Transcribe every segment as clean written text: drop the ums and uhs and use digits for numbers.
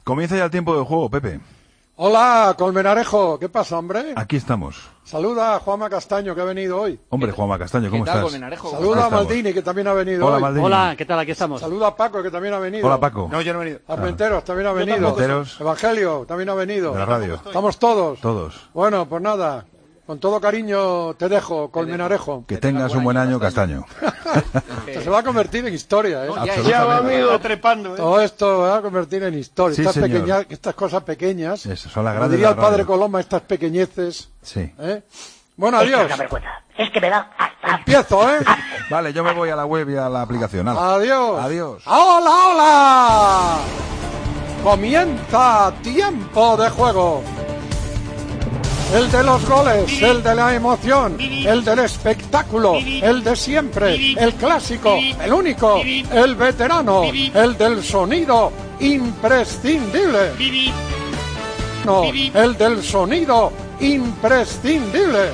Comienza ya el tiempo de juego, Pepe. Hola, Colmenarejo, ¿qué pasa, hombre? Aquí estamos. Saluda a Juanma Castaño, que ha venido hoy. Hombre, Juanma Castaño, ¿cómo estás? Saluda a Maldini, que también ha venido hoy. Maldini. Hola, ¿qué tal? Aquí estamos. Saluda a Paco, que también ha venido. Hola, Paco. No, yo no he venido. Armenteros también ha venido. Armenteros. Evangelio también ha venido. De la radio. Estamos todos. Todos. Bueno, pues nada, con todo cariño te dejo, Colmenarejo. Que tengas un buen año, Castaño. Esto se va a convertir en historia, ¿eh? Ya va, amigo, trepando, ¿eh? Todo esto va a convertir en historia. Sí, señor. Estas cosas pequeñas. Eso, son las Como grandes diría de el la padre radio. Coloma, estas pequeñeces. Sí. ¿Eh? Bueno, adiós. Es una vergüenza. Es que me da hasta... Empiezo, ¿eh? Vale, yo me voy a la web y a la aplicación. ¡Hala! Adiós. Adiós. ¡Hola, hola! Comienza tiempo de juego. El de los goles, el de la emoción, el del espectáculo, el de siempre, el clásico, el único, el veterano, el del sonido imprescindible. No, el del sonido imprescindible.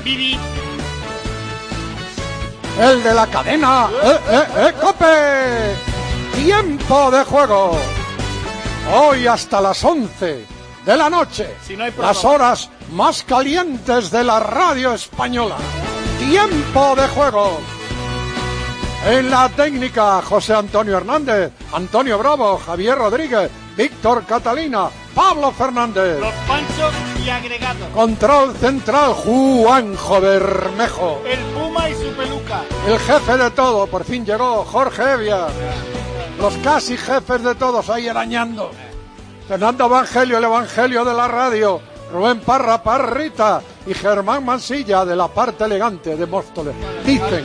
El de la cadena ¡COPE! Tiempo de juego. Hoy hasta las 11 de la noche. Si no hay programa. Las horas más calientes de la radio española. Tiempo de juego. En la técnica, José Antonio Hernández, Antonio Bravo, Javier Rodríguez, Víctor Catalina, Pablo Fernández. Los panchos y agregados. Control central, Juanjo Bermejo. El Puma y su peluca. El jefe de todo, por fin llegó, Jorge Evia. Los casi jefes de todos ahí arañando. Fernando Evangelio, el evangelio de la radio. Rubén Parra, Parrita. Y Germán Mansilla, de la parte elegante de Móstoles. Dicen,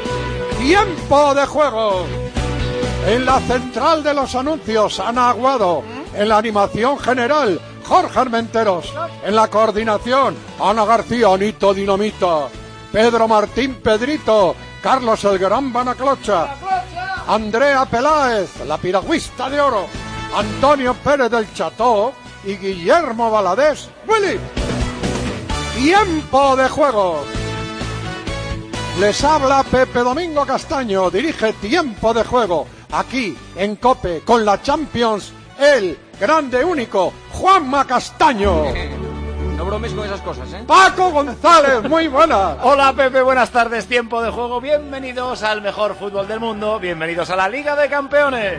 tiempo de juego. En la central de los anuncios, Ana Aguado. En la animación general, Jorge Armenteros. En la coordinación, Ana García, Anito Dinamita. Pedro Martín Pedrito. Carlos el Gran Banaclocha. Andrea Peláez, la piragüista de oro. Antonio Pérez del Cható. Y Guillermo Valadés. ¡Willy! Tiempo de juego. Les habla Pepe Domingo Castaño. Dirige Tiempo de juego. Aquí, en COPE, con la Champions, el grande único, Juanma Castaño. No bromes con esas cosas, ¿eh? Paco González, muy buena. Hola, Pepe, buenas tardes. Tiempo de juego. Bienvenidos al mejor fútbol del mundo. Bienvenidos a la Liga de Campeones.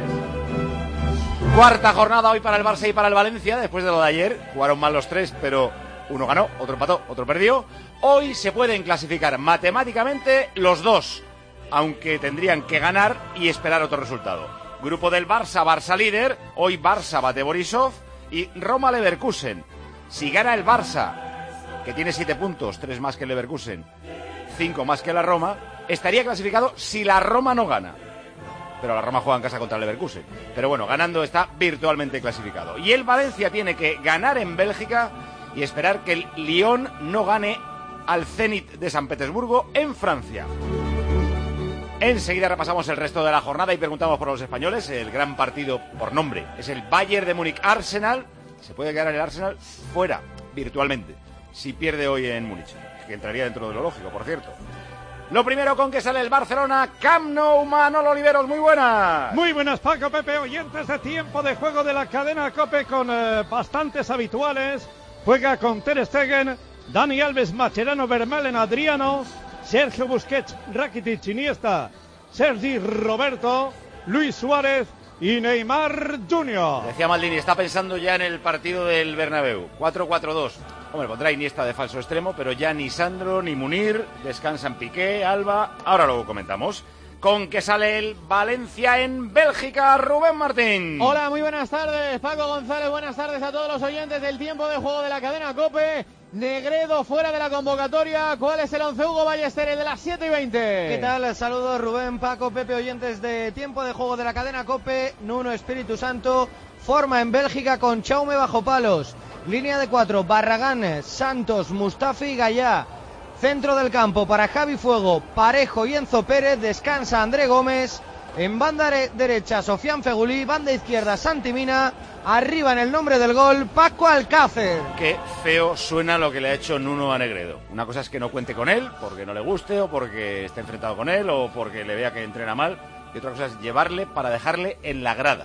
Cuarta jornada hoy para el Barça y para el Valencia. Después de lo de ayer, jugaron mal los tres, pero uno ganó, otro empató, otro perdió. Hoy se pueden clasificar matemáticamente los dos, aunque tendrían que ganar y esperar otro resultado. Grupo del Barça, Barça líder. Hoy Barça bate Borisov y Roma Leverkusen. Si gana el Barça, que tiene 7 puntos, 3 más que el Leverkusen, 5 más que la Roma, estaría clasificado si la Roma no gana. Pero la Roma juega en casa contra el Leverkusen. Pero bueno, ganando está virtualmente clasificado. Y el Valencia tiene que ganar en Bélgica y esperar que el Lyon no gane al Zenit de San Petersburgo en Francia. Enseguida repasamos el resto de la jornada y preguntamos por los españoles. El gran partido por nombre es el Bayern de Múnich-Arsenal. Se puede quedar el Arsenal fuera, virtualmente, si pierde hoy en Múnich, que entraría dentro de lo lógico, por cierto. Lo primero con que sale el Barcelona, Camp Nou, Manolo Oliveros, muy buenas. Muy buenas, Paco, Pepe, oyentes de Tiempo de Juego de la cadena COPE con bastantes habituales. Juega con Ter Stegen, Dani Alves, Mascherano, Vermaelen, Adriano, Sergio Busquets, Rakitic, Iniesta, Sergi Roberto, Luis Suárez y Neymar Jr. Decía Maldini, está pensando ya en el partido del Bernabéu, 4-4-2. Hombre, pondrá Iniesta de falso extremo, pero ya ni Sandro ni Munir, descansan Piqué, Alba, ahora luego comentamos. Con que sale el Valencia en Bélgica, Rubén Martín. Hola, muy buenas tardes, Paco González, buenas tardes a todos los oyentes del Tiempo de Juego de la cadena COPE. Negredo fuera de la convocatoria. ¿Cuál es el 11? Hugo Ballesteros de las 7:20. ¿Qué tal? Saludos Rubén, Paco, Pepe, oyentes de Tiempo de Juego de la cadena COPE. Nuno Espíritu Santo forma en Bélgica con Chaume bajo palos. Línea de 4, Barragán, Santos, Mustafi y Gallá. Centro del campo para Javi Fuego, Parejo y Enzo Pérez. Descansa André Gómez. En banda derecha, Sofian Fegulí. Banda izquierda, Santi Mina. Arriba en el nombre del gol, Paco Alcácer. Qué feo suena lo que le ha hecho Nuno a Negredo. Una cosa es que no cuente con él, porque no le guste, o porque esté enfrentado con él, o porque le vea que entrena mal. Y otra cosa es llevarle para dejarle en la grada.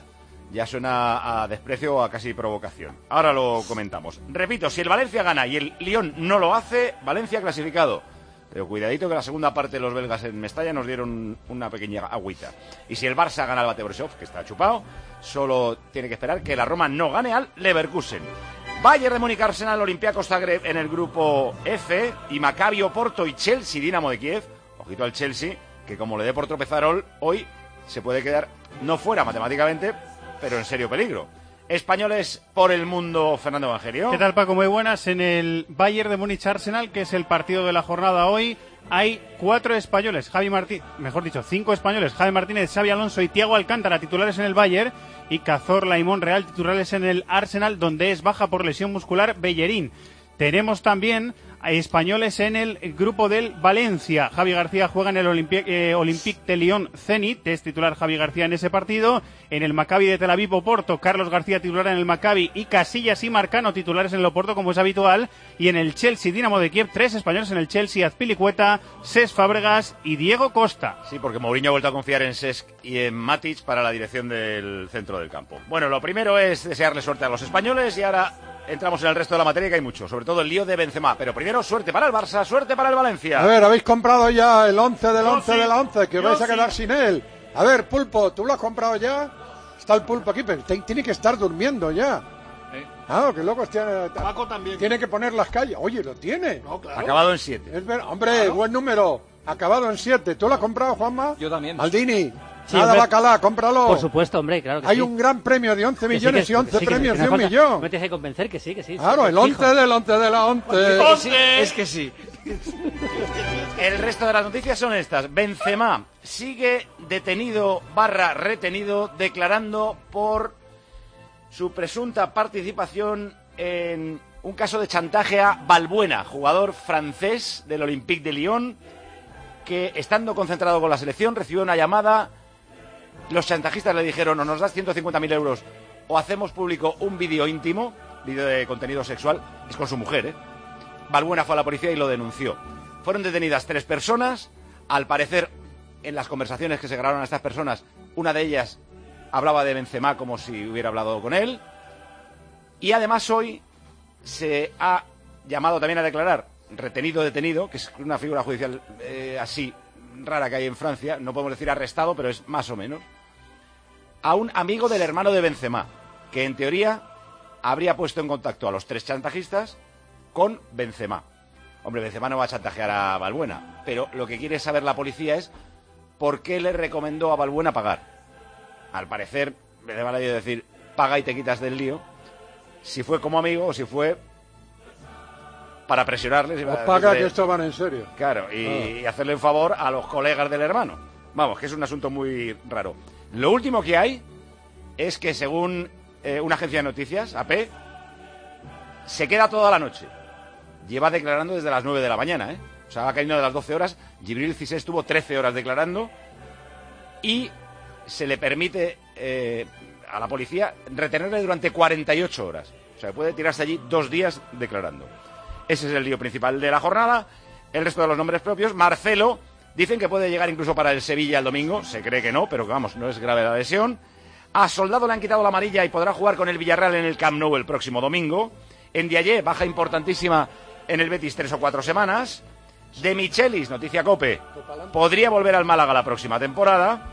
ya suena a desprecio o a casi provocación. Ahora lo comentamos. Repito, si el Valencia gana y el Lyon no lo hace, Valencia clasificado. Pero cuidadito que la segunda parte los belgas en Mestalla nos dieron una pequeña agüita. Y si el Barça gana al Bate Borisov, que está chupado, solo tiene que esperar que la Roma no gane al Leverkusen. Bayern de Múnich, Arsenal, Olympiacos Zagreb en el grupo F, y Maccabi Oporto y Chelsea Dinamo de Kiev. Ojito al Chelsea, que como le dé por tropezar hoy, se puede quedar no fuera matemáticamente, pero en serio peligro. Españoles por el mundo, Fernando Evangelio. ¿Qué tal, Paco? Muy buenas. En el Bayern de Múnich Arsenal, que es el partido de la jornada hoy, hay 4 españoles, 5 españoles, Javi Martínez, Xabi Alonso y Thiago Alcántara, titulares en el Bayern, y Cazorla y Monreal, titulares en el Arsenal, donde es baja por lesión muscular Bellerín. Tenemos también a españoles en el grupo del Valencia. Javi García juega en el Olympique de Lyon Zenit, es titular Javi García en ese partido. En el Maccabi de Tel Aviv Oporto, Carlos García titular en el Maccabi y Casillas y Marcano titulares en el Oporto, como es habitual. Y en el Chelsea Dinamo de Kiev, 3 españoles en el Chelsea: Azpilicueta, Cesc Fábregas y Diego Costa. Sí, porque Mourinho ha vuelto a confiar en Cesc y en Matic para la dirección del centro del campo. Bueno, lo primero es desearle suerte a los españoles y ahora entramos en el resto de la materia, que hay mucho, sobre todo el lío de Benzema. Pero primero, suerte para el Barça, suerte para el Valencia. A ver, habéis comprado ya el 11 del 11 de la 11, que vais a quedar sin él. A ver, Pulpo, ¿tú lo has comprado ya? Está el Pulpo aquí, pero tiene que estar durmiendo ya. Ah, qué locos tiene. Paco también. Tiene que poner las calles. Oye, lo tiene. No, claro. Acabado en 7. Es ver, hombre, buen número. Acabado en 7. ¿Tú lo has comprado, Juanma? Yo también. Maldini. Sí, Nada, hombre. Bacalá, cómpralo. Por supuesto, hombre, claro que Hay sí. un gran premio de 11 Que sí, millones que- y 11 que sí, que premios sí, de que 1 no millón. Me tienes que convencer que sí, que sí. Claro, el 11 del 11 de la 11. Es que sí. El resto de las noticias son estas. Benzema sigue detenido / retenido, declarando por su presunta participación en un caso de chantaje a Balbuena, jugador francés del Olympique de Lyon, que estando concentrado con la selección recibió una llamada. Los chantajistas le dijeron: o nos das 150.000 euros o hacemos público un vídeo íntimo, vídeo de contenido sexual. Es con su mujer, ¿eh? Balbuena fue a la policía y lo denunció. Fueron detenidas 3 personas. Al parecer, en las conversaciones que se grabaron a estas personas, una de ellas hablaba de Benzema como si hubiera hablado con él. Y además hoy se ha llamado también a declarar retenido-detenido, que es una figura judicial así rara que hay en Francia. No podemos decir arrestado, pero es más o menos. A un amigo del hermano de Benzema, que en teoría habría puesto en contacto a los 3 chantajistas con Benzema. Hombre, Benzema no va a chantajear a Balbuena, pero lo que quiere saber la policía es por qué le recomendó a Balbuena pagar. Al parecer, le van a decir: paga y te quitas del lío. Si fue como amigo o si fue para presionarles. Os paga que estos van en serio. Claro, y hacerle un favor a los colegas del hermano. Vamos, que es un asunto muy raro. Lo último que hay es que, según una agencia de noticias, AP, se queda toda la noche. Lleva declarando desde las 9 de la mañana, ¿eh? O sea, ha caído de las 12 horas. Djibril Cissé estuvo 13 horas declarando y se le permite a la policía retenerle durante 48 horas. O sea, puede tirarse allí 2 días declarando. Ese es el lío principal de la jornada. El resto de los nombres propios: Marcelo, dicen que puede llegar incluso para el Sevilla el domingo. Se cree que no, pero vamos, no es grave la lesión. A Soldado le han quitado la amarilla y podrá jugar con el Villarreal en el Camp Nou el próximo domingo. Ndiaye, baja importantísima en el Betis 3 o 4 semanas. De Michelis, noticia COPE, podría volver al Málaga la próxima temporada.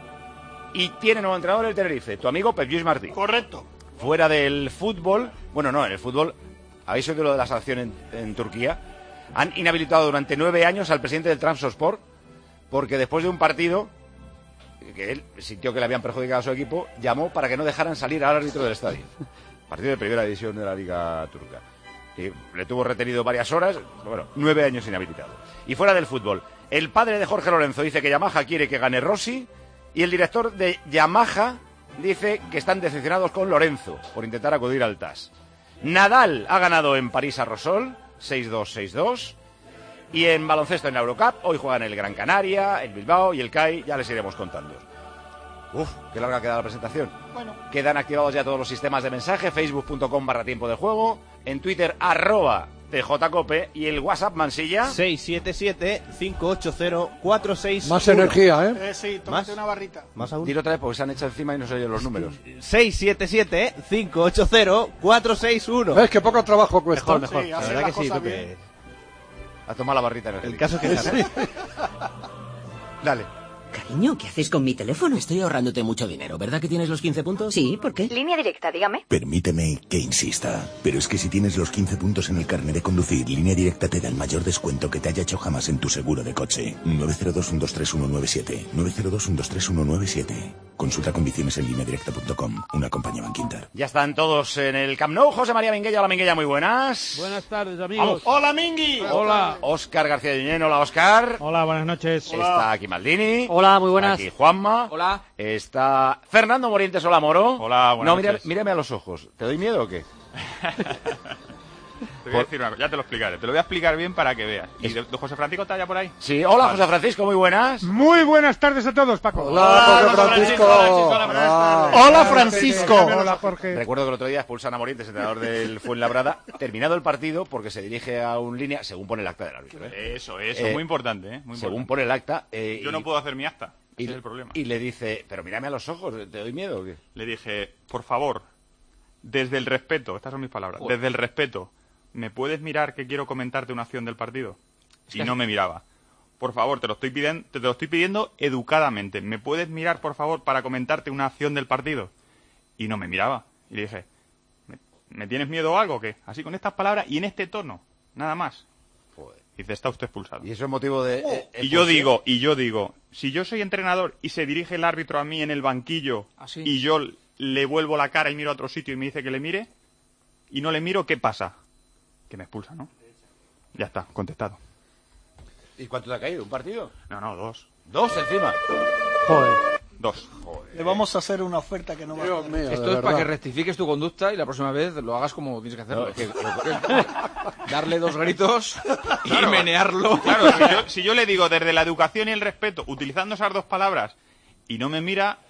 Y tiene nuevo entrenador el Tenerife, tu amigo Pep Lluís Martí. Correcto. Fuera del fútbol, bueno, no, en el fútbol, ¿habéis oído lo de la sanción en Turquía? Han inhabilitado durante 9 años al presidente del Trabzonspor porque después de un partido que él sintió que le habían perjudicado a su equipo, llamó para que no dejaran salir al árbitro del estadio. Partido de primera división de la Liga Turca. Y le tuvo retenido varias horas, bueno, 9 años inhabilitado. Y fuera del fútbol, el padre de Jorge Lorenzo dice que Yamaha quiere que gane Rossi, y el director de Yamaha dice que están decepcionados con Lorenzo por intentar acudir al TAS. Nadal ha ganado en París a Rosol, 6-2, 6-2. Y en baloncesto en la Eurocup, hoy juegan el Gran Canaria, el Bilbao y el CAI, ya les iremos contando. Uf, qué larga queda la presentación. Bueno. Quedan activados ya todos los sistemas de mensaje, facebook.com/tiempo de juego, en Twitter TJ Cope. Y el WhatsApp, Mansilla. 677-580-461. Más energía, ¿eh? Sí, tómate una barrita. Más aún. Dilo otra vez porque se han hecho encima y no se oyen los números. 677-580-461. ¿Ves qué poco trabajo cuesta? Mejor. Sí, La hacer verdad las que sí, cosas Pepe. bien. A tomar la barrita energética. El caso es que Dale. Cariño, ¿qué haces con mi teléfono? Estoy ahorrándote mucho dinero, ¿verdad que tienes los 15 puntos? Sí, ¿por qué? Línea directa, dígame. Permíteme que insista, pero es que si tienes los 15 puntos en el carnet de conducir, Línea Directa te da el mayor descuento que te haya hecho jamás en tu seguro de coche. 902-123-197. 902-123-197. Consulta condiciones en lineadirecta.com. Una compañía Bankinter. Ya están todos en el Camp Nou. José María Minguella. Hola, Minguella, muy buenas. Buenas tardes, amigos. Vamos. Hola, Mingui. Hola. Óscar García Yuñén. Hola, Óscar. Hola, buenas noches. Está aquí Maldini. Hola, muy buenas. Aquí Juanma. Hola. Está Fernando Morientes. Hola, Moro. Hola, buenas No, noches. mírame a los ojos. ¿Te doy miedo o qué? Te voy a decir una cosa, ya te lo explicaré. Te lo voy a explicar bien para que veas. ¿Y de José Francisco está ya por ahí? Sí, hola, José Francisco, muy buenas. Muy buenas tardes a todos, Paco. Hola, José Francisco. Hola, Francisco. Hola, Jorge. Recuerdo que el otro día expulsan a Morientes, entrenador del Fuenlabrada, terminado el partido porque se dirige a un línea, según pone el acta del árbitro. Eso, muy importante, ¿eh? Muy según importante. pone el acta. Yo no puedo hacer mi acta, y, ese es el problema. Y le dice, pero mírame a los ojos, ¿te doy miedo o qué? Le dije, por favor, desde el respeto, estas son mis palabras, desde el respeto, ¿me puedes mirar que quiero comentarte una acción del partido? Y no me miraba. Por favor, te lo estoy pidiendo educadamente. ¿Me puedes mirar, por favor, para comentarte una acción del partido? Y no me miraba. Y le dije, ¿me tienes miedo o algo o qué? Así con estas palabras y en este tono, nada más. Joder. Dice, está usted expulsado. Y eso es motivo de... Y yo digo, si yo soy entrenador y se dirige el árbitro a mí en el banquillo y yo le vuelvo la cara y miro a otro sitio y me dice que le mire y no le miro, ¿qué pasa? Que me expulsa, ¿no? Ya está, contestado. ¿Y cuánto te ha caído? ¿Un partido? No, 2. ¿2 encima? Joder. 2. Le vamos a hacer una oferta que no va a hacer. Mío, Esto es para que rectifiques tu conducta y la próxima vez lo hagas como tienes que hacerlo. Darle 2 gritos y menearlo. Claro, si yo le digo desde la educación y el respeto, utilizando esas 2 palabras, y no me mira,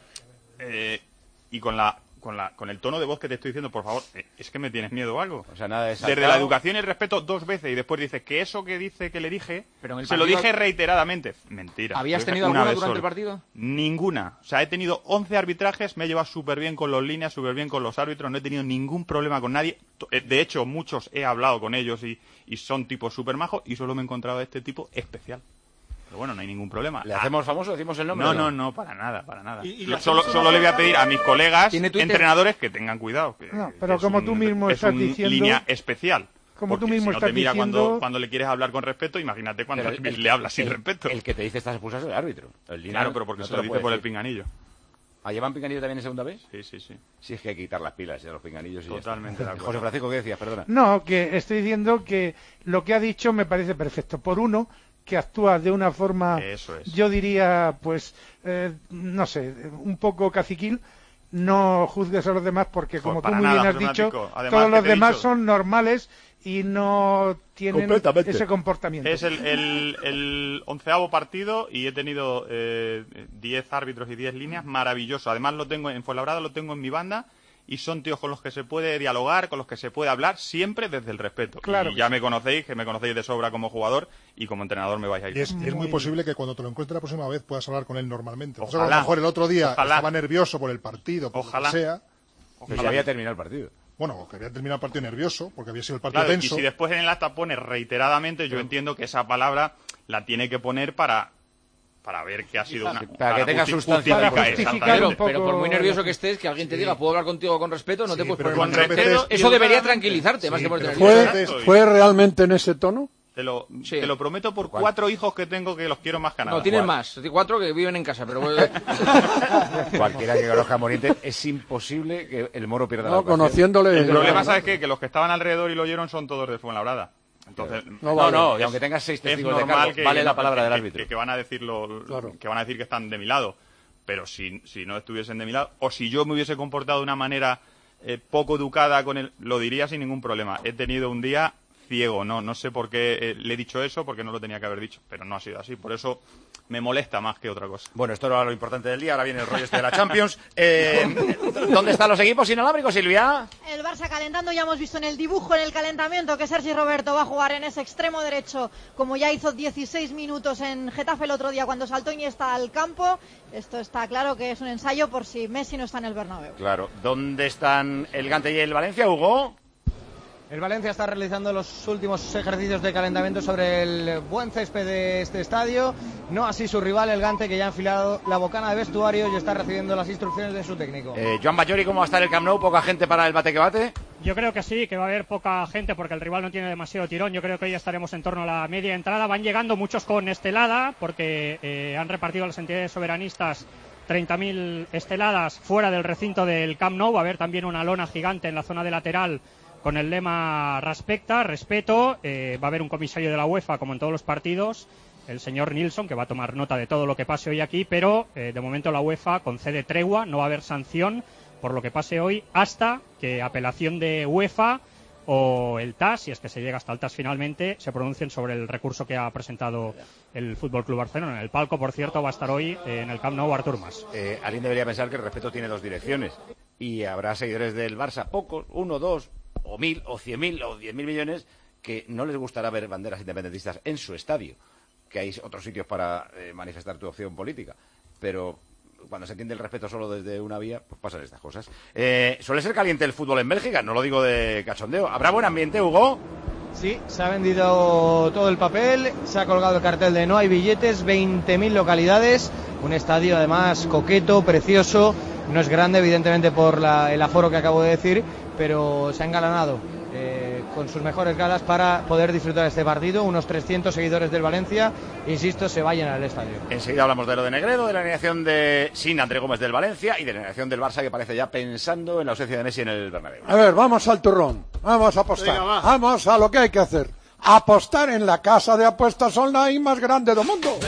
y con el tono de voz que te estoy diciendo, por favor, ¿es que me tienes miedo o algo? O sea, nada de desde la educación y el respeto 2 veces, y después dices que eso que dice que le dije, Pero en el se lo partido- dije reiteradamente. Mentira. ¿Habías Lo dije tenido una alguna vez durante solo. el partido? Ninguna. O sea, he tenido 11 arbitrajes, me he llevado súper bien con los líneas, súper bien con los árbitros, no he tenido ningún problema con nadie. De hecho, muchos he hablado con ellos y son tipos súper majos, y solo me he encontrado a este tipo especial. Pero bueno, no hay ningún problema. ¿Le hacemos famoso? ¿Decimos el nombre? No, para nada. Y Solo le voy a pedir a mis colegas ¿Tiene Twitter? entrenadores que tengan cuidado. No, pero como tú mismo estás diciendo- línea especial. Como tú Porque mismo si no te estás mira diciendo- cuando le quieres hablar con respeto, imagínate cuando Pero le hablas sin respeto. El que te dice estás expulsado es el árbitro. El línea Claro, pero porque no se te lo dice puede por el decir. pinganillo. ¿Ah, llevan pinganillo también en segunda vez? Sí. Sí, es que hay que quitar las pilas de los pinganillos y ya está. Totalmente de acuerdo. José Francisco, ¿qué decías? Perdona. No, que estoy diciendo que lo que ha dicho me parece perfecto. Por uno, que actúa de una forma, Eso es. yo diría, pues, no sé, un poco caciquil. No juzgues a los demás porque, como tú para muy nada, bien has José dicho, Francisco. Además, todos que los te he demás dicho- son normales y no tienen Completamente. ese comportamiento. Es el 11º partido y he tenido 10 árbitros y 10 líneas, maravilloso. Además lo tengo en Fuenlabrada, lo tengo en mi banda y son tíos con los que se puede dialogar, con los que se puede hablar, siempre desde el respeto. Claro y que ya sí. me conocéis, que me conocéis de sobra como jugador y como entrenador me vais a ir. Y es muy posible que cuando te lo encuentres la próxima vez puedas hablar con él normalmente. O sea, a Ojalá. lo mejor el otro día Ojalá. estaba nervioso por el partido, por Ojalá. lo que sea. Que ya había terminado el partido. Bueno, que había terminado el partido nervioso, porque había sido el partido Claro, y tenso. si después en el acta pone reiteradamente, yo entiendo que esa palabra la tiene que poner para ver que ha sido una... para que tenga sustancia. justifica Para justificar exactamente. un poco- Pero por muy nervioso que estés, que alguien te diga, puedo hablar contigo con respeto, no te Sí, puedes pero poner con más respeto nervioso. y Eso debería educadamente. tranquilizarte, más Sí, que ponerte pero nervioso. Entonces- ¿Fue realmente en ese tono? Te lo Sí. prometo por 4 hijos que tengo que los quiero más que nada. No, tienes más. 4 que viven en casa, pero... Cualquiera que conozca a Morientes, es imposible que el Moro pierda la No, ocasión. conociéndole. El problema, ¿sabes qué? Que los que estaban alrededor y lo oyeron son todos de Fuenlabrada. Entonces, No, y aunque tengas 6 es testigos de normal cargo, vale la palabra del árbitro. que van a decirlo, Claro. que van a decir que están de mi lado. Pero si no estuviesen de mi lado, o si yo me hubiese comportado de una manera poco educada con él, lo diría sin ningún problema. He tenido un día ciego, no sé por qué le he dicho eso, porque no lo tenía que haber dicho, pero no ha sido así. Por eso me molesta más que otra cosa. Bueno, esto era lo importante del día, ahora viene el rollo de la Champions. ¿Dónde están los equipos inalámbricos, Silvia? El Barça calentando, ya hemos visto en el dibujo, en el calentamiento, que Sergi Roberto va a jugar en ese extremo derecho, como ya hizo 16 minutos en Getafe el otro día cuando saltó Iniesta al campo. Esto está claro que es un ensayo por si Messi no está en el Bernabéu. Claro. ¿Dónde están el Gante y el Valencia, Hugo? El Valencia está realizando los últimos ejercicios de calentamiento sobre el buen césped de este estadio. No así su rival, el Gante, que ya ha enfilado la bocana de vestuario y está recibiendo las instrucciones de su técnico. Joan Bayori, ¿cómo va a estar el Camp Nou? ¿Poca gente para el bate que bate? Yo creo que sí, que va a haber poca gente porque el rival no tiene demasiado tirón. Yo creo que hoy estaremos en torno a la media entrada. Van llegando muchos con estelada porque han repartido las entidades soberanistas 30.000 esteladas fuera del recinto del Camp Nou. Va a haber también una lona gigante en la zona de lateral con el lema Respecta, respeto. Va a haber un comisario de la UEFA, como en todos los partidos, el señor Nilsson, que va a tomar nota de todo lo que pase hoy aquí, pero de momento la UEFA concede tregua, no va a haber sanción por lo que pase hoy hasta que apelación de UEFA o el TAS, si es que se llega hasta el TAS finalmente, se pronuncien sobre el recurso que ha presentado el Fútbol Club Barcelona. En el palco, por cierto, va a estar hoy en el Camp Nou Artur Mas. Alguien debería pensar que el respeto tiene dos direcciones y habrá seguidores del Barça, pocos, 1, 2 o 1.000 o 100.000 o 10.000 millones, que no les gustará ver banderas independentistas en su estadio, que hay otros sitios para manifestar tu opción política, pero cuando se entiende el respeto solo desde una vía, pues pasan estas cosas. Suele ser caliente el fútbol en Bélgica, no lo digo de cachondeo. ¿Habrá buen ambiente, Hugo? Sí, se ha vendido todo el papel, se ha colgado el cartel de no hay billetes, 20.000 localidades, un estadio además coqueto, precioso, no es grande evidentemente por el aforo que acabo de decir, pero se ha engalanado con sus mejores galas para poder disfrutar de este partido. Unos 300 seguidores del Valencia, insisto, se vayan al estadio. Enseguida hablamos de lo de Negredo, de la alineación de sin André Gómez del Valencia y de la alineación del Barça, que parece ya pensando en la ausencia de Messi en el Bernabéu. A ver, vamos al turrón, vamos a apostar. Venga, vamos a lo que hay que hacer. Apostar en la casa de apuestas online más grande del mundo.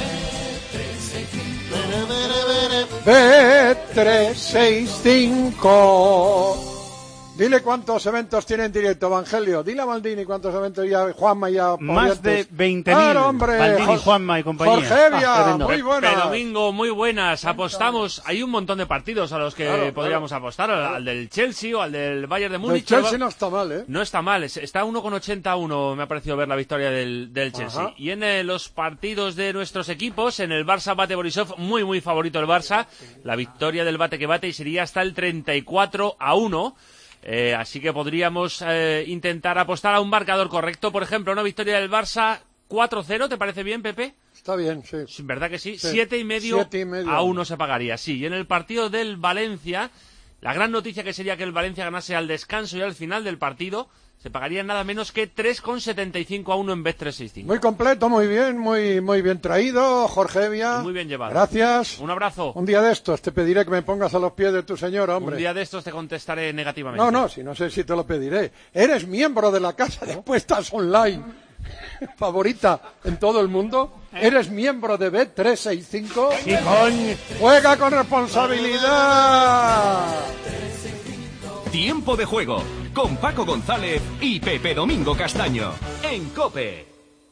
Bet365. Dile cuántos eventos tiene en directo, Evangelio. Dile a Maldini cuántos eventos ya, Juanma ya. Más de 20.000. Maldini, Juanma y compañía. Jorge, muy buenas. Domingo, muy buenas. Apostamos. Hay un montón de partidos a los que podríamos apostar. Al del Chelsea o al del Bayern de Múnich. El Chelsea no está mal, ¿eh? No está mal. Está 1,81. Me ha parecido ver la victoria del Chelsea. Ajá. Y en los partidos de nuestros equipos, en el Barça bate Borisov, muy favorito el Barça. La victoria del bate que bate y sería hasta el 34-1. Así que podríamos intentar apostar a un marcador correcto. Por ejemplo, una victoria del Barça 4-0, ¿te parece bien, Pepe? Está bien, sí. ¿Verdad que sí? 7,5 a 1 se pagaría, sí. Y en el partido del Valencia, la gran noticia que sería que el Valencia ganase al descanso y al final del partido, se pagaría nada menos que 3,75 a 1 en Bet365. Muy completo, muy bien traído, Jorge Evia. Muy bien llevado. Gracias. Un abrazo. Un día de estos te pediré que me pongas a los pies de tu señora, hombre. Un día de estos te contestaré negativamente. No, si no sé si te lo pediré. Eres miembro de la casa de apuestas online favorita en todo el mundo. ¿Eres miembro de Bet365? Sí, coño. Juega con responsabilidad. Tiempo de juego con Paco González y Pepe Domingo Castaño en COPE.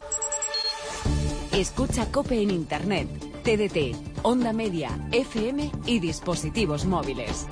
Escucha COPE en Internet, TDT, Onda Media, FM y dispositivos móviles.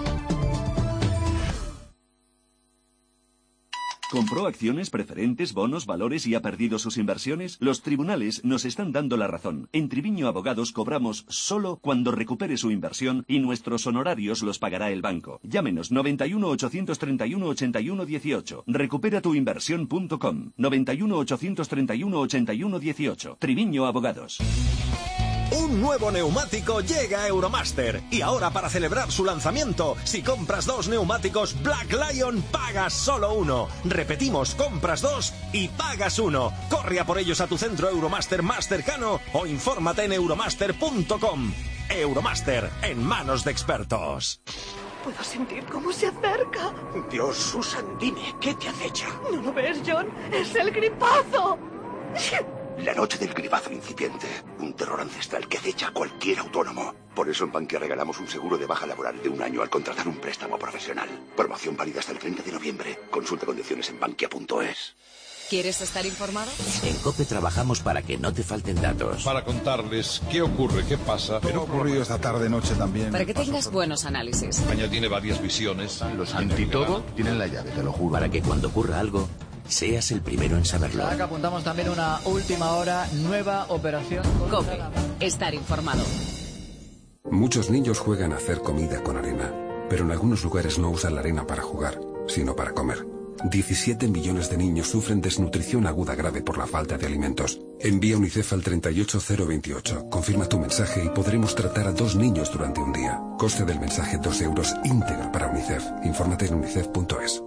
¿Compró acciones, preferentes, bonos, valores y ha perdido sus inversiones? Los tribunales nos están dando la razón. En Triviño Abogados cobramos solo cuando recupere su inversión y nuestros honorarios los pagará el banco. Llámenos 91 831 81 18. Recuperatuinversión.com 91 831 81 18. Triviño Abogados. Un nuevo neumático llega a Euromaster y ahora para celebrar su lanzamiento, si compras 2 neumáticos Black Lion pagas solo 1. Repetimos, compras 2 y pagas 1. Corre a por ellos a tu centro Euromaster más cercano o infórmate en euromaster.com. Euromaster, en manos de expertos. Puedo sentir cómo se acerca. Dios, Susan, dime, ¿qué te acecha? ¿No lo ves, John? ¡Es el gripazo! La noche del gripazo incipiente. Un terror ancestral que acecha a cualquier autónomo. Por eso en Bankia regalamos un seguro de baja laboral de 1 año al contratar un préstamo profesional. Promoción válida hasta el 30 de noviembre. Consulta condiciones en bankia.es. ¿Quieres estar informado? En COPE trabajamos para que no te falten datos. Para contarles qué ocurre, qué pasa. Pero ha ocurrido esta tarde-noche también. Para que tengas buenos análisis. España tiene varias visiones. Los antitodo tienen la llave, te lo juro. Para que cuando ocurra algo, seas el primero en saberlo. Ahora que apuntamos también una última hora, nueva operación. COPE. Estar informado. Muchos niños juegan a hacer comida con arena, pero en algunos lugares no usan la arena para jugar, sino para comer. 17 millones de niños sufren desnutrición aguda grave por la falta de alimentos. Envía UNICEF al 38028. Confirma tu mensaje y podremos tratar a 2 niños durante un día. Coste del mensaje 2 euros íntegro para UNICEF. Infórmate en unicef.es.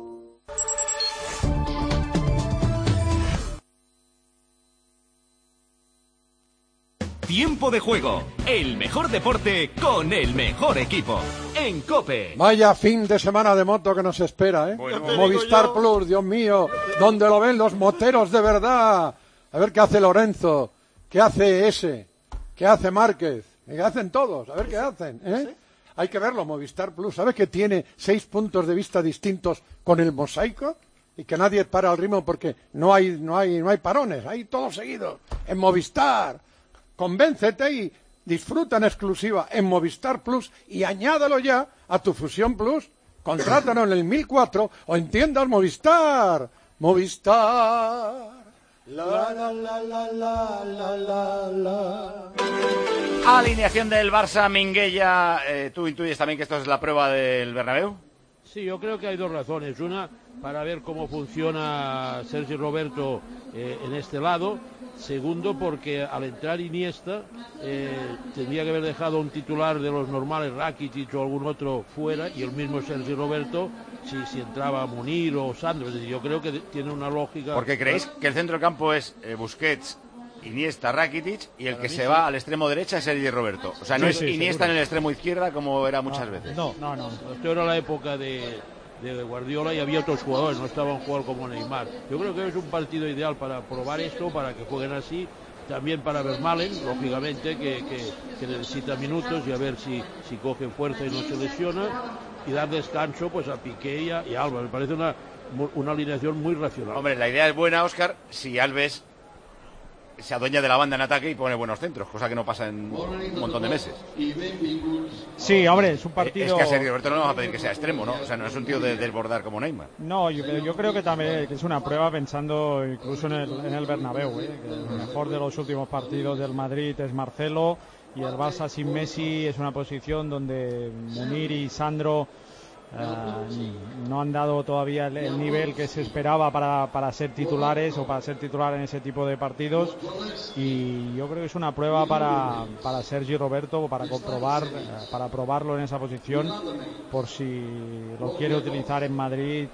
Tiempo de juego, el mejor deporte con el mejor equipo. En COPE. Vaya fin de semana de moto que nos espera, ¿eh? Bueno, Movistar Plus, Dios mío, ¿dónde lo ven los moteros de verdad? A ver qué hace Lorenzo, qué hace ese, qué hace Márquez, qué hacen todos, a ver qué hacen, ¿eh? ¿Sí? Hay que verlo, Movistar Plus. ¿Sabes que tiene 6 puntos de vista distintos con el mosaico? Y que nadie para el ritmo porque no hay parones, hay todo seguido. En Movistar. Convéncete y disfruta en exclusiva en Movistar Plus y añádalo ya a tu Fusión Plus. Contrátalo en el 1004 o en tiendas Movistar. Movistar. La, la, la, la, la, la, la, la. Alineación del Barça, Minguella. ¿Tú intuyes también que esto es la prueba del Bernabéu? Sí, yo creo que hay 2 razones. Una, para ver cómo funciona Sergi Roberto en este lado. Segundo, porque al entrar Iniesta tendría que haber dejado un titular de los normales, Rakitic o algún otro fuera, y el mismo Sergi Roberto si entraba Munir o Sandro. Yo creo que tiene una lógica. ¿Por qué creéis que el centro del campo es Busquets, Iniesta, Rakitic y el que se va al extremo derecha es Sergi Roberto? O sea, no es Iniesta en el extremo izquierda como era muchas veces. No. Esto era la época de Guardiola y había otros jugadores, no estaba un jugador como Neymar. Yo creo que es un partido ideal para probar esto, para que jueguen así, también para Vermaelen, lógicamente, que necesita minutos y a ver si coge fuerza y no se lesiona, y dar descanso pues a Piqué y a Alba. Me parece una alineación muy racional. Hombre, la idea es buena, Óscar, si Alves se adueña de la banda en ataque y pone buenos centros, cosa que no pasa en un montón de meses. Sí, hombre, es un partido... Es que a Sergio Roberto no le vamos a pedir que sea extremo, ¿no? O sea, no es un tío de desbordar como Neymar. No, yo creo que también que es una prueba pensando incluso en el Bernabéu, que el mejor de los últimos partidos del Madrid es Marcelo, y el Barça sin Messi es una posición donde Munir y Sandro no han dado todavía el nivel que se esperaba para ser titulares o para ser titular en ese tipo de partidos, y yo creo que es una prueba para Sergi Roberto, para comprobar, para probarlo en esa posición por si lo quiere utilizar en Madrid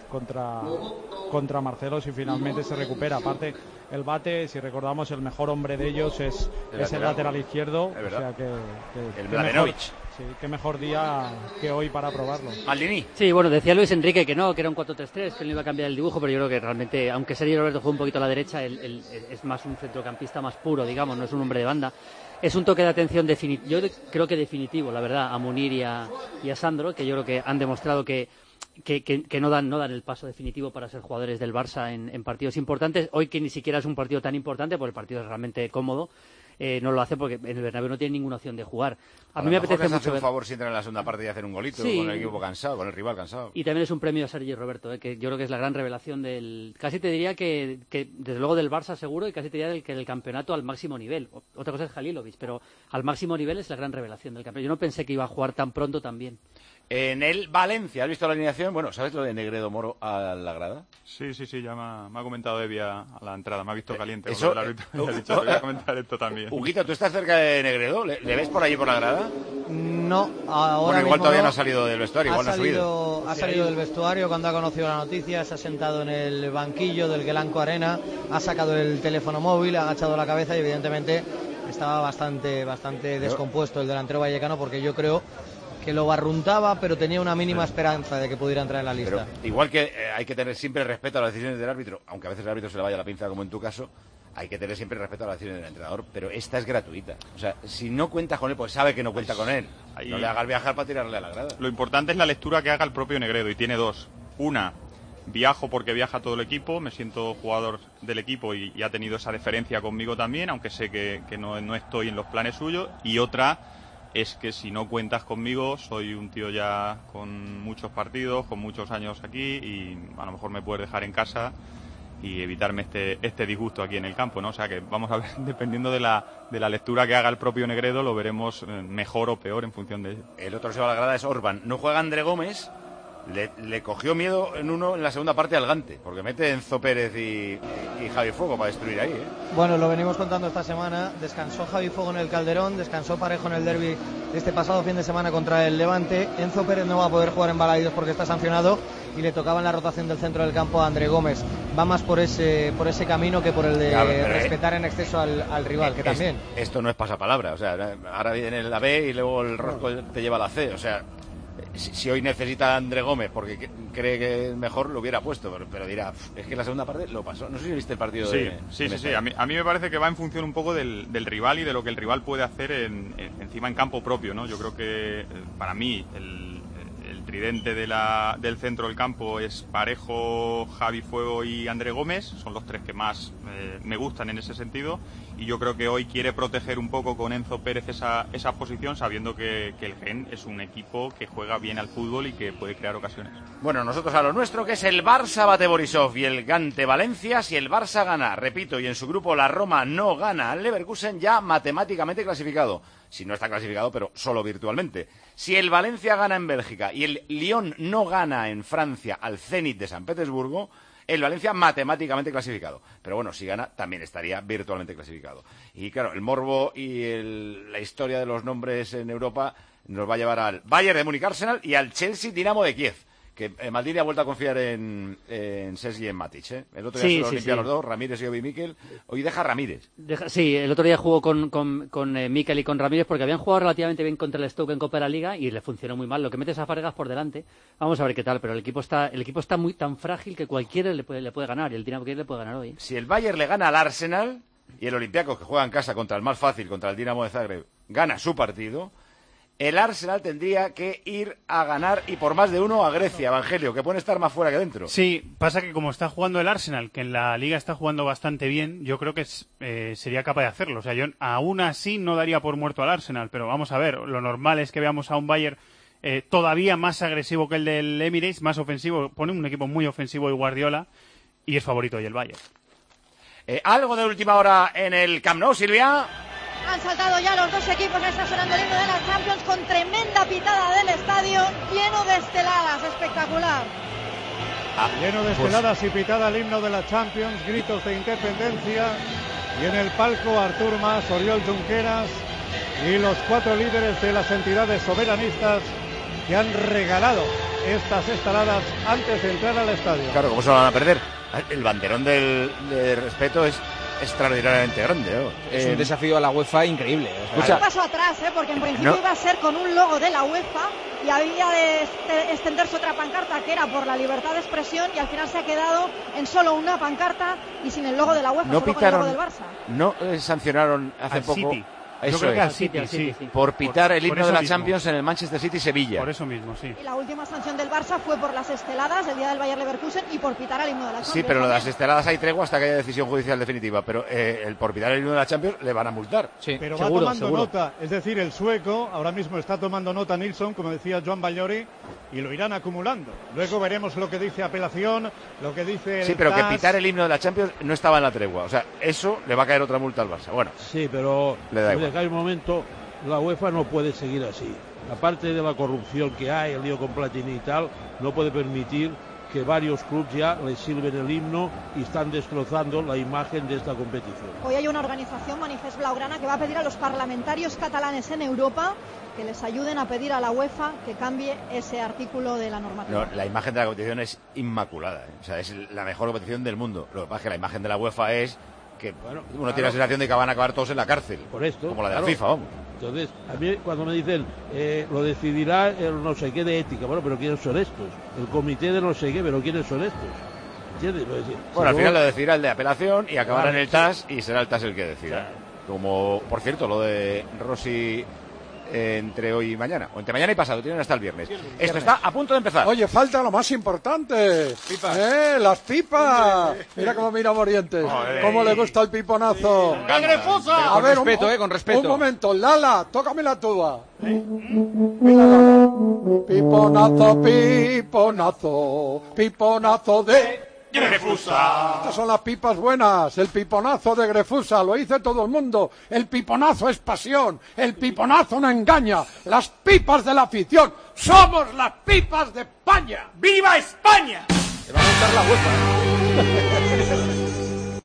contra Marcelo si finalmente se recupera. Aparte, el Bate, si recordamos, el mejor hombre de ellos es el lateral izquierdo, o sea que el Mladenovic. Sí, qué mejor día que hoy para probarlo. Maldini. Sí, bueno, decía Luis Enrique que no, que era un 4-3-3, que él no iba a cambiar el dibujo, pero yo creo que realmente, aunque Sergio Roberto juega un poquito a la derecha, él es más un centrocampista más puro, digamos, no es un hombre de banda. Es un toque de atención yo creo que definitivo, la verdad, a Munir y a Sandro, que yo creo que han demostrado que no dan el paso definitivo para ser jugadores del Barça en partidos importantes. Hoy, que ni siquiera es un partido tan importante, porque el partido es realmente cómodo, no lo hace porque en el Bernabéu no tiene ninguna opción de jugar. A mí me apetece mucho un favor si entran en la segunda parte y hacer un golito, sí, con el equipo cansado, con el rival cansado. Y también es un premio a Sergi Roberto, que yo creo que es la gran revelación casi te diría que desde luego del Barça seguro, y casi te diría que del campeonato al máximo nivel. Otra cosa es Halilovic, pero al máximo nivel es la gran revelación del campeonato. Yo no pensé que iba a jugar tan pronto tan bien. En el Valencia, ¿has visto la alineación? Bueno, ¿sabes lo de Negredo Moro a la grada? Sí, ya me ha comentado Evi a la entrada, me ha visto caliente. Eso, me ha dicho, voy a comentar esto también. Huguito, ¿tú estás cerca de Negredo? ¿Le ves por allí por la grada? No, ahora bueno, igual todavía no ha salido del vestuario, igual no ha subido. Ha salido del vestuario cuando ha conocido la noticia, se ha sentado en el banquillo del Gelanco Arena, ha sacado el teléfono móvil, ha agachado la cabeza y evidentemente estaba bastante descompuesto el delantero vallecano, porque yo creo que lo barruntaba, pero tenía una mínima esperanza de que pudiera entrar en la lista. Pero igual que hay que tener siempre respeto a las decisiones del árbitro, aunque a veces el árbitro se le vaya la pinza, como en tu caso, hay que tener siempre respeto a las decisiones del entrenador, pero esta es gratuita. O sea, si no cuentas con él, pues sabe que no cuenta con él. No le hagas viajar para tirarle a la grada. Lo importante es la lectura que haga el propio Negredo, y tiene dos. Una, viajo porque viaja todo el equipo, me siento jugador del equipo y ha tenido esa deferencia conmigo también, aunque sé que no estoy en los planes suyos. Y otra es que si no cuentas conmigo, soy un tío ya con muchos partidos, con muchos años aquí, y a lo mejor me puedes dejar en casa y evitarme este disgusto aquí en el campo, ¿no? O sea que vamos a ver, dependiendo de la lectura que haga el propio Negredo, lo veremos mejor o peor en función de ello. El otro que se va a la grada es Orban. No juega André Gómez. Le cogió miedo en la segunda parte al Gante, porque mete Enzo Pérez y Javi Fuego para destruir ahí, ¿eh? Bueno, lo venimos contando esta semana. Descansó Javi Fuego en el Calderón, descansó Parejo en el derbi este pasado fin de semana contra el Levante. Enzo Pérez no va a poder jugar en Balaídos porque está sancionado y le tocaba en la rotación del centro del campo a André Gómez. Va más por ese camino que por el de respetar en exceso al rival, que también. Esto no es pasapalabra, o sea, ahora viene la B y luego el rosco te lleva a la C, o sea... Si hoy necesita a André Gómez porque cree que es mejor, lo hubiera puesto, pero dirá, es que la segunda parte lo pasó. No sé si viste el partido Sí. A mí me parece que va en función un poco del rival y de lo que el rival puede hacer encima en campo propio, ¿no? Yo creo que para mí el tridente del centro del campo es Parejo, Javi Fuego y André Gómez. Son los tres que más me gustan en ese sentido. Y yo creo que hoy quiere proteger un poco con Enzo Pérez esa posición, sabiendo que el Gen es un equipo que juega bien al fútbol y que puede crear ocasiones. Bueno, nosotros a lo nuestro, que es el Barça bate Borisov y el Gante Valencia. Si el Barça gana, repito, y en su grupo la Roma no gana al Leverkusen, ya matemáticamente clasificado. Si no está clasificado, pero solo virtualmente. Si el Valencia gana en Bélgica y el Lyon no gana en Francia al Zenit de San Petersburgo, el Valencia matemáticamente clasificado. Pero bueno, si gana, también estaría virtualmente clasificado. Y claro, el morbo y la historia de los nombres en Europa nos va a llevar al Bayern de Múnich Arsenal y al Chelsea Dinamo de Kiev. Que Maldini ha vuelto a confiar en Sergi y en Matic, ¿eh? El otro día se lo limpia los dos, Ramírez y Obi Mikel. Hoy deja Ramírez. Sí, el otro día jugó con Mikel y con Ramírez porque habían jugado relativamente bien contra el Stoke en Copa de la Liga y le funcionó muy mal. Lo que metes a Fábregas por delante, vamos a ver qué tal, pero el equipo está muy tan frágil que cualquiera le puede ganar, y el Dinamo Kiev le puede ganar hoy. Si el Bayern le gana al Arsenal y el Olympiacos, que juega en casa contra el más fácil, contra el Dinamo de Zagreb, gana su partido, el Arsenal tendría que ir a ganar y por más de uno a Grecia, Evangelio, que puede estar más fuera que dentro. Sí, pasa que como está jugando el Arsenal, que en la Liga está jugando bastante bien, yo creo que sería capaz de hacerlo. O sea, yo aún así no daría por muerto al Arsenal, pero vamos a ver, lo normal es que veamos a un Bayern todavía más agresivo que el del Emirates, más ofensivo, pone un equipo muy ofensivo y Guardiola, y es favorito hoy el Bayern. Algo de última hora en el Camp Nou, Silvia. Han saltado ya los dos equipos, está sonando el himno de la Champions con tremenda pitada del estadio, lleno de esteladas, espectacular. Lleno de esteladas y pitada el himno de la Champions, gritos de independencia, y en el palco Artur Mas, Oriol Junqueras y los 4 líderes de las entidades soberanistas que han regalado estas esteladas antes de entrar al estadio. Claro, ¿cómo se lo van a perder? El banderón de respeto es extraordinariamente grande, ¿no? Es un desafío a la UEFA increíble. Un paso atrás, porque en principio iba a ser con un logo de la UEFA y había de extenderse otra pancarta que era por la libertad de expresión, y al final se ha quedado en solo una pancarta y sin el logo de la UEFA, no solo pitaron, con el logo del Barça. No sancionaron hace poco City. Eso yo creo que es. al City, sí. Por pitar el himno de la mismo. Champions en el Manchester City Sevilla. Por eso mismo, sí. Y la última sanción del Barça fue por las esteladas del día del Bayer Leverkusen y por pitar al himno de la Champions. Sí, pero lo de las esteladas hay tregua hasta que haya decisión judicial definitiva. Pero el por pitar el himno de la Champions le van a multar. Sí, pero seguro, va tomando seguro. nota, es decir, el sueco ahora mismo está tomando nota Nilsson, como decía Joan Bagliori, y lo irán acumulando. Luego veremos lo que dice apelación, lo que dice el Sí, pero TAS. que pitar el himno de la Champions no estaba en la tregua. O sea, eso le va a caer otra multa al Barça. Bueno, sí, pero le da si igual. dejáis un momento, la UEFA no puede seguir así. Aparte de la corrupción que hay, el lío con Platini y tal, no puede permitir que varios clubes ya les sirven el himno y están destrozando la imagen de esta competición. Hoy hay una organización, Manifest Blaugrana, que va a pedir a los parlamentarios catalanes en Europa que les ayuden a pedir a la UEFA que cambie ese artículo de la normativa. No, la imagen de la competición es inmaculada, ¿eh? O sea, es la mejor competición del mundo. Lo que pasa es que la imagen de la UEFA es que uno tiene la sensación de que van a acabar todos en la cárcel. Por esto, como la de claro. la FIFA, vamos. Entonces, a mí cuando me dicen lo decidirá el no sé qué de ética, bueno, pero ¿quiénes son estos? El comité de no sé qué, pero ¿quiénes son estos? ¿Entiendes? Bueno, al final lo decidirá el de apelación y acabará Claro, en el TAS y será el TAS el que decida. Como, por cierto, lo de Rossi entre hoy y mañana, o entre mañana y pasado, tienen hasta el viernes. Esto está a punto de empezar. Oye, falta lo más importante. Las pipas. Mira cómo mira Morientes. Cómo le gusta el piponazo. ¡De Grefusa! A ver, con respeto. Un momento, Lala, tócame la tuba. Piponazo, piponazo, piponazo de Grefusa. Estas son las pipas buenas, el piponazo de Grefusa, lo dice todo el mundo. El piponazo es pasión, el piponazo no engaña. Las pipas de la afición, somos las pipas de España. ¡Viva España! Te va a montar la UEFA.